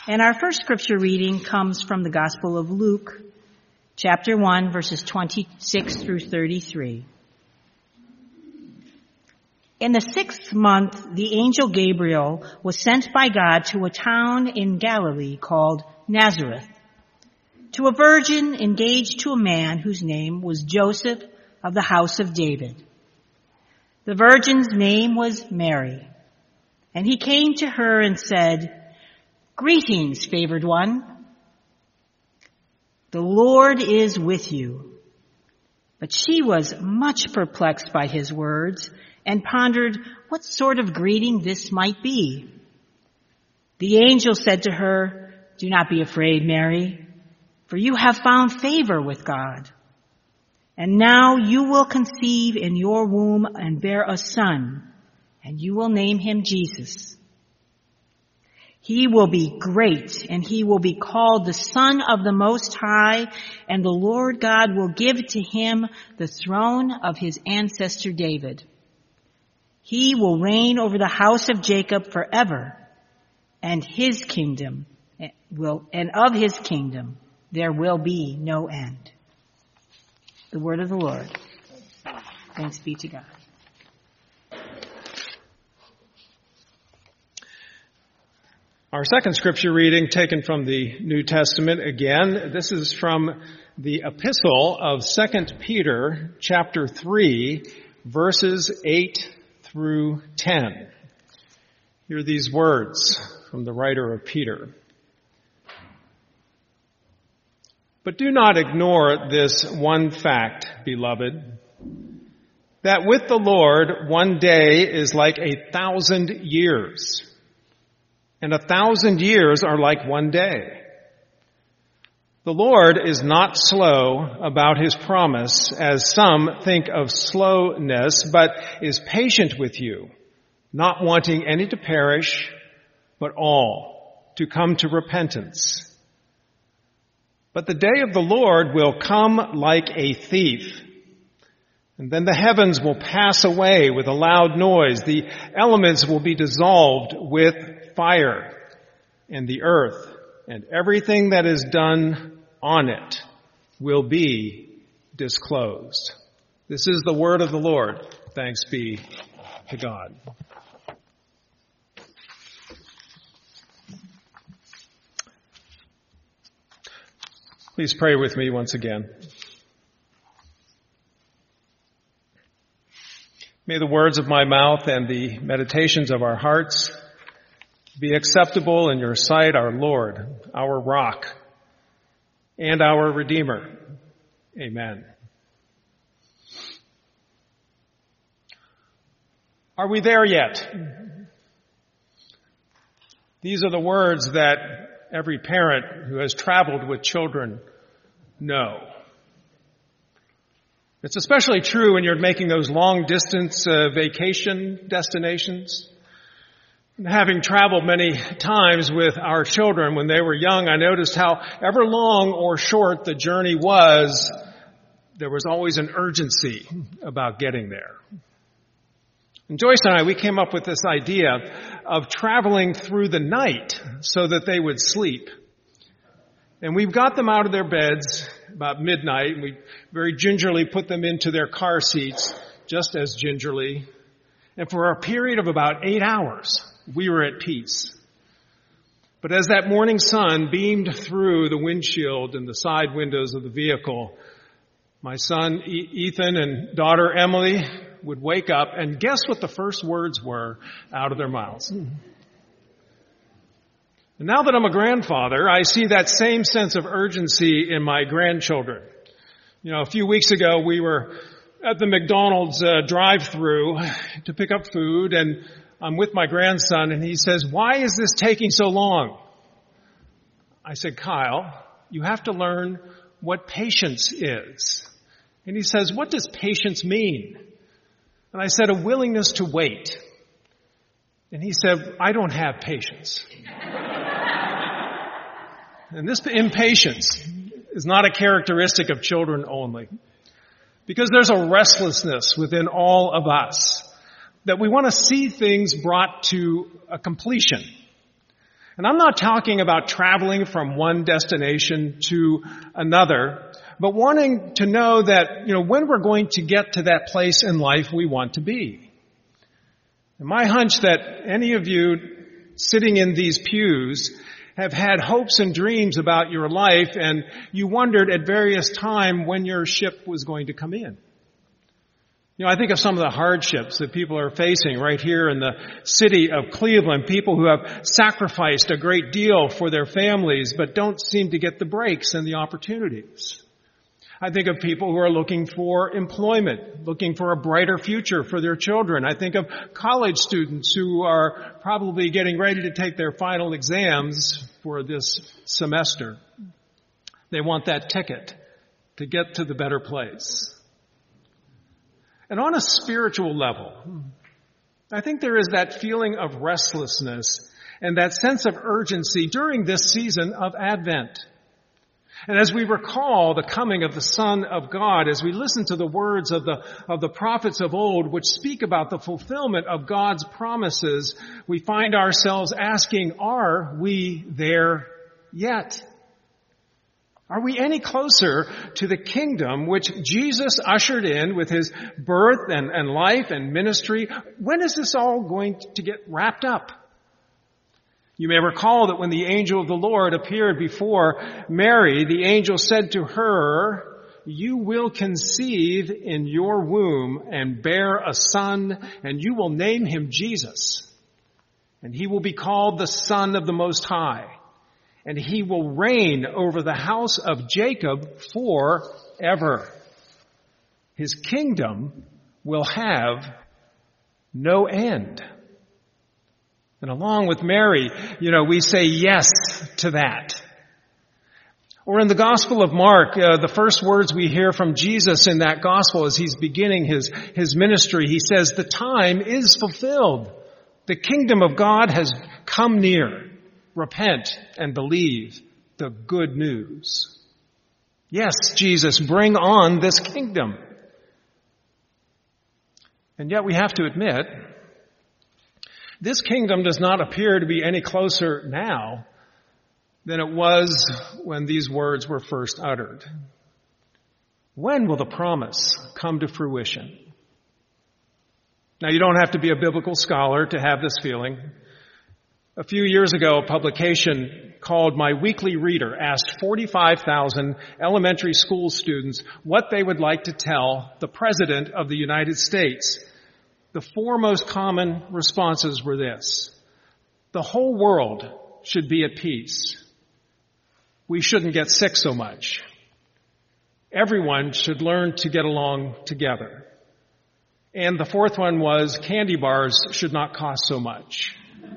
And our first scripture reading comes from the Gospel of Luke, chapter 1, verses 26 through 33. In the 6th month, the angel Gabriel was sent by God to a town in Galilee called Nazareth, to a virgin engaged to a man whose name was Joseph of the house of David. The virgin's name was Mary, and he came to her and said, "Greetings, favored one. The Lord is with you." But she was much perplexed by his words and pondered what sort of greeting this might be. The angel said to her, "Do not be afraid, Mary, for you have found favor with God. And now you will conceive in your womb and bear a son, and you will name him Jesus. He will be great, and he will be called the Son of the Most High, and the Lord God will give to him the throne of his ancestor David. He will reign over the house of Jacob forever, and of his kingdom there will be no end." The word of the Lord. Thanks be to God. Our second scripture reading, taken from the New Testament again. This is from the epistle of 2 Peter, chapter 3, verses 8 through 10. Hear these words from the writer of Peter. "But do not ignore this one fact, beloved, that with the Lord 1 day is like 1,000 years. And 1,000 years are like 1 day. The Lord is not slow about his promise, as some think of slowness, but is patient with you, not wanting any to perish, but all to come to repentance. But the day of the Lord will come like a thief, and then the heavens will pass away with a loud noise, the elements will be dissolved with fire, and the earth and everything that is done on it will be disclosed." This is the word of the Lord. Thanks be to God. Please pray with me once again. May the words of my mouth and the meditations of our hearts be acceptable in your sight, our Lord, our rock, and our Redeemer. Amen. Are we there yet? These are the words that every parent who has traveled with children know. It's especially true when you're making those long-distance vacation destinations. Having traveled many times with our children when they were young, I noticed how ever long or short the journey was, there was always an urgency about getting there. And Joyce and I, we came up with this idea of traveling through the night so that they would sleep. And we got them out of their beds about midnight, and we very gingerly put them into their car seats, just as gingerly. And for a period of about 8 hours, we were at peace. But as that morning sun beamed through the windshield and the side windows of the vehicle, my son Ethan and daughter Emily would wake up, and guess what the first words were out of their mouths? And now that I'm a grandfather, I see that same sense of urgency in my grandchildren. You know, a few weeks ago, we were at the McDonald's drive-thru to pick up food, and I'm with my grandson, and he says, "Why is this taking so long?" I said, "Kyle, you have to learn what patience is." And he says, "What does patience mean?" And I said, "A willingness to wait." And he said, "I don't have patience." And this impatience is not a characteristic of children only, because there's a restlessness within all of us that we want to see things brought to a completion. And I'm not talking about traveling from one destination to another, but wanting to know that, when we're going to get to that place in life we want to be. And my hunch that any of you sitting in these pews have had hopes and dreams about your life, and you wondered at various times when your ship was going to come in. I think of some of the hardships that people are facing right here in the city of Cleveland, people who have sacrificed a great deal for their families but don't seem to get the breaks and the opportunities. I think of people who are looking for employment, looking for a brighter future for their children. I think of college students who are probably getting ready to take their final exams for this semester. They want that ticket to get to the better place. And on a spiritual level, I think there is that feeling of restlessness and that sense of urgency during this season of Advent. And as we recall the coming of the Son of God, as we listen to the words of the prophets of old, which speak about the fulfillment of God's promises, we find ourselves asking, are we there yet? Are we any closer to the kingdom which Jesus ushered in with his birth and life and ministry? When is this all going to get wrapped up? You may recall that when the angel of the Lord appeared before Mary, the angel said to her, "You will conceive in your womb and bear a son, and you will name him Jesus. And he will be called the Son of the Most High. And he will reign over the house of Jacob forever. His kingdom will have no end." And along with Mary, we say yes to that. Or in the Gospel of Mark, the first words we hear from Jesus in that Gospel as he's beginning his ministry, he says, "The time is fulfilled. The kingdom of God has come near. Repent and believe the good news." Yes, Jesus, bring on this kingdom. And yet we have to admit, this kingdom does not appear to be any closer now than it was when these words were first uttered. When will the promise come to fruition? Now, you don't have to be a biblical scholar to have this feeling. A few years ago, a publication called My Weekly Reader asked 45,000 elementary school students what they would like to tell the President of the United States. The four most common responses were this: the whole world should be at peace. We shouldn't get sick so much. Everyone should learn to get along together. And the fourth one was candy bars should not cost so much.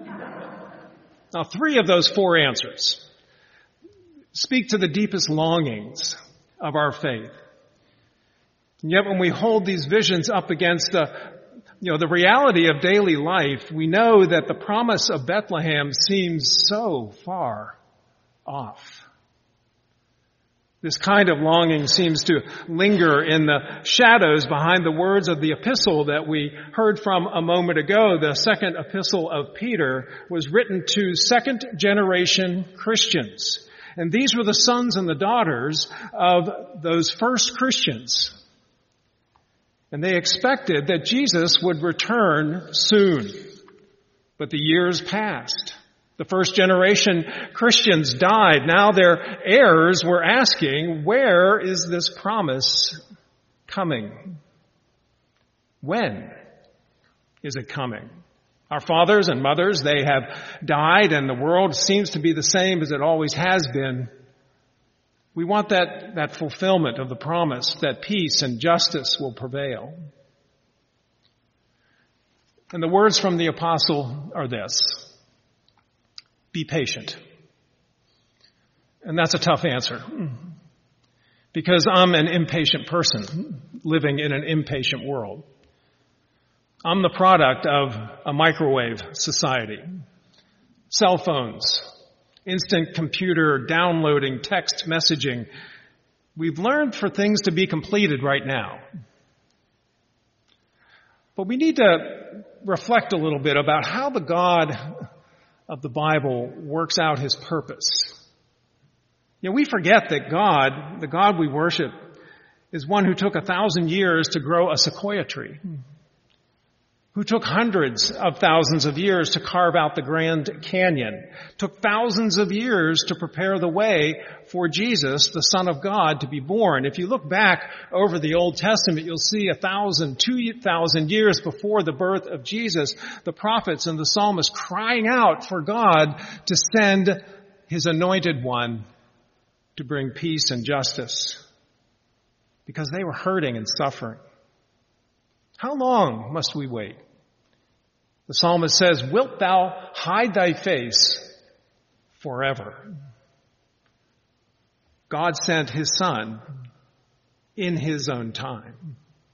Now, three of those four answers speak to the deepest longings of our faith. And yet when we hold these visions up against the reality of daily life, we know that the promise of Bethlehem seems so far off. This kind of longing seems to linger in the shadows behind the words of the epistle that we heard from a moment ago. The second epistle of Peter was written to second-generation Christians. And these were the sons and the daughters of those first Christians. And they expected that Jesus would return soon. But the years passed. The first generation Christians died. Now their heirs were asking, where is this promise coming? When is it coming? Our fathers and mothers, they have died, and the world seems to be the same as it always has been. We want that fulfillment of the promise that peace and justice will prevail. And the words from the apostle are this: be patient. And that's a tough answer, because I'm an impatient person living in an impatient world. I'm the product of a microwave society. Cell phones, instant computer downloading, text messaging. We've learned for things to be completed right now. But we need to reflect a little bit about how the God of the Bible works out his purpose. You know, we forget that God, the God we worship, is one who took 1,000 years to grow a sequoia tree, who took hundreds of thousands of years to carve out the Grand Canyon, took thousands of years to prepare the way for Jesus, the Son of God, to be born. If you look back over the Old Testament, you'll see 1,000, 2,000 years before the birth of Jesus, the prophets and the psalmists crying out for God to send his anointed one to bring peace and justice, because they were hurting and suffering. How long must we wait? The psalmist says, "Wilt thou hide thy face forever?" God sent his Son in his own time.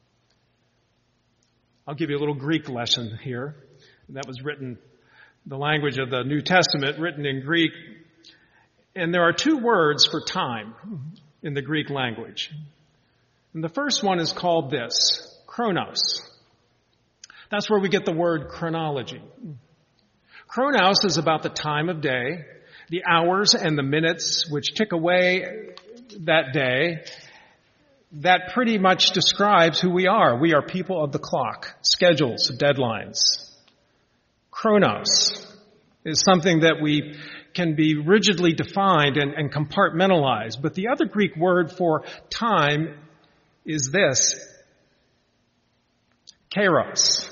I'll give you a little Greek lesson here. That was written, the language of the New Testament, written in Greek. And there are two words for time in the Greek language. And the first one is called this, chronos. That's where we get the word chronology. Chronos is about the time of day, the hours and the minutes which tick away that day. That pretty much describes who we are. We are people of the clock, schedules, deadlines. Chronos is something that we can be rigidly defined and compartmentalized. But the other Greek word for time is this, kairos,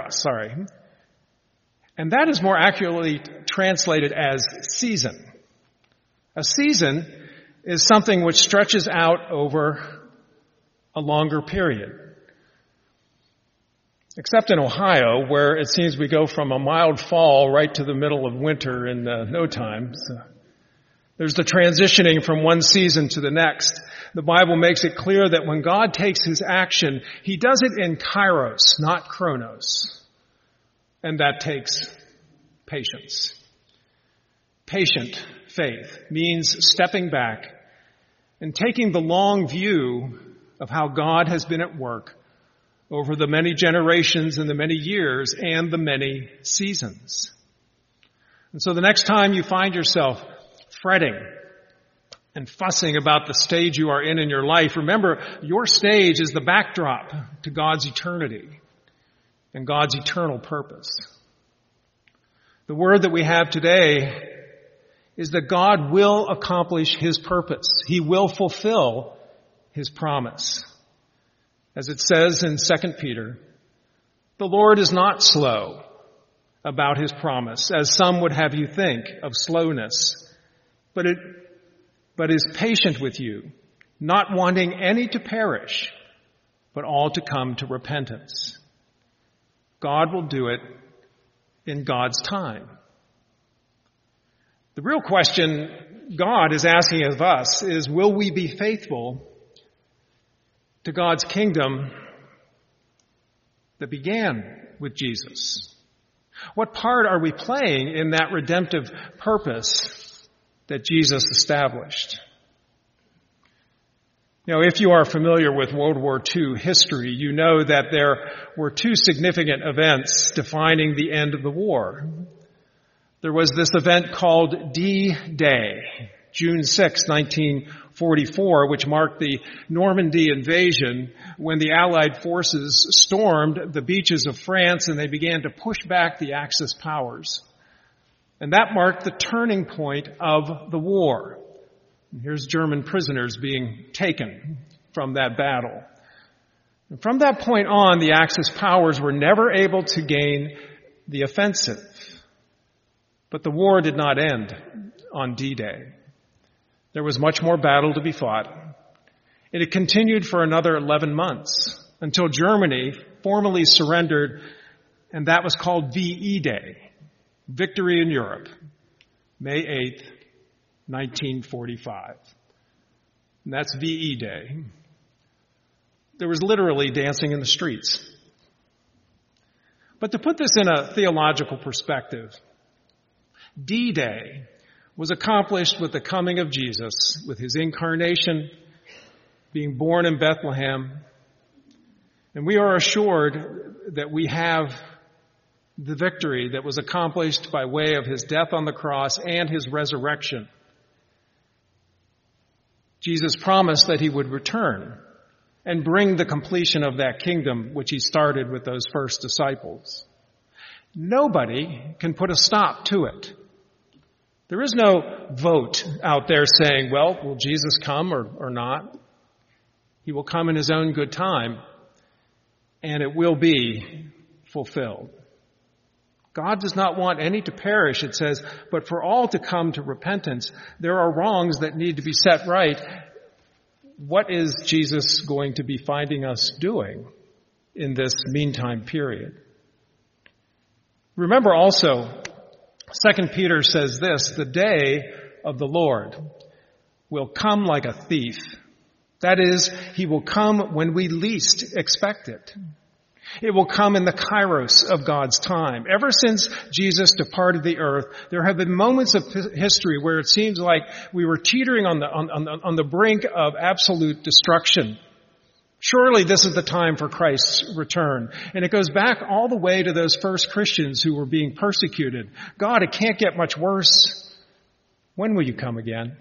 and that is more accurately translated as season. A season is something which stretches out over a longer period. Except in Ohio, where it seems we go from a mild fall right to the middle of winter in no time. So there's the transitioning from one season to the next. The Bible makes it clear that when God takes his action, he does it in kairos, not chronos. And that takes patience. Patient faith means stepping back and taking the long view of how God has been at work over the many generations and the many years and the many seasons. And so the next time you find yourself fretting and fussing about the stage you are in your life, remember, your stage is the backdrop to God's eternity and God's eternal purpose. The word that we have today is that God will accomplish his purpose. He will fulfill his promise. As it says in 2 Peter, the Lord is not slow about his promise, as some would have you think of slowness, but is patient with you, not wanting any to perish, but all to come to repentance. God will do it in God's time. The real question God is asking of us is, will we be faithful to God's kingdom that began with Jesus? What part are we playing in that redemptive purpose that Jesus established? You know, if you are familiar with World War II history, you know that there were two significant events defining the end of the war. There was this event called D-Day, June 6, 1944, which marked the Normandy invasion, when the Allied forces stormed the beaches of France and they began to push back the Axis powers. And that marked the turning point of the war. And here's German prisoners being taken from that battle. And from that point on, the Axis powers were never able to gain the offensive. But the war did not end on D-Day. There was much more battle to be fought. It had continued for another 11 months until Germany formally surrendered, and that was called VE Day, Victory in Europe, May 8th, 1945. And that's VE Day. There was literally dancing in the streets. But to put this in a theological perspective, D-Day was accomplished with the coming of Jesus, with his incarnation, being born in Bethlehem. And we are assured that we have the victory that was accomplished by way of his death on the cross and his resurrection. Jesus promised that he would return and bring the completion of that kingdom which he started with those first disciples. Nobody can put a stop to it. There is no vote out there saying, well, will Jesus come or not? He will come in his own good time, and it will be fulfilled. God does not want any to perish, it says, but for all to come to repentance. There are wrongs that need to be set right. What is Jesus going to be finding us doing in this meantime period? Remember also, 2 Peter says this, the day of the Lord will come like a thief. That is, he will come when we least expect it. It will come in the kairos of God's time. Ever since Jesus departed the earth, there have been moments of history where it seems like we were teetering on the brink of absolute destruction. Surely this is the time for Christ's return. And it goes back all the way to those first Christians who were being persecuted. God, it can't get much worse. When will you come again?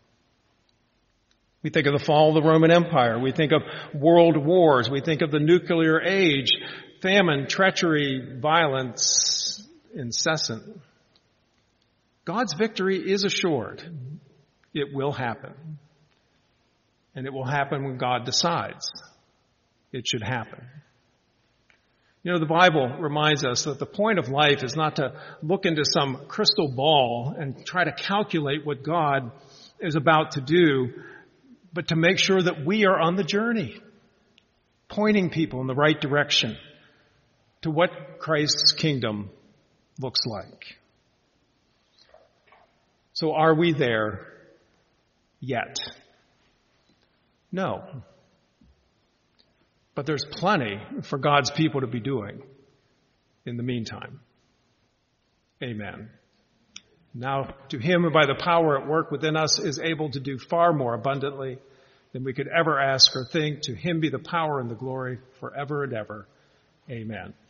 We think of the fall of the Roman Empire. We think of world wars. We think of the nuclear age, famine, treachery, violence, incessant. God's victory is assured. It will happen. And it will happen when God decides it should happen. You know, the Bible reminds us that the point of life is not to look into some crystal ball and try to calculate what God is about to do, but to make sure that we are on the journey, pointing people in the right direction to what Christ's kingdom looks like. So are we there yet? No. But there's plenty for God's people to be doing in the meantime. Amen. Now, to him who by the power at work within us is able to do far more abundantly than we could ever ask or think, to him be the power and the glory forever and ever. Amen.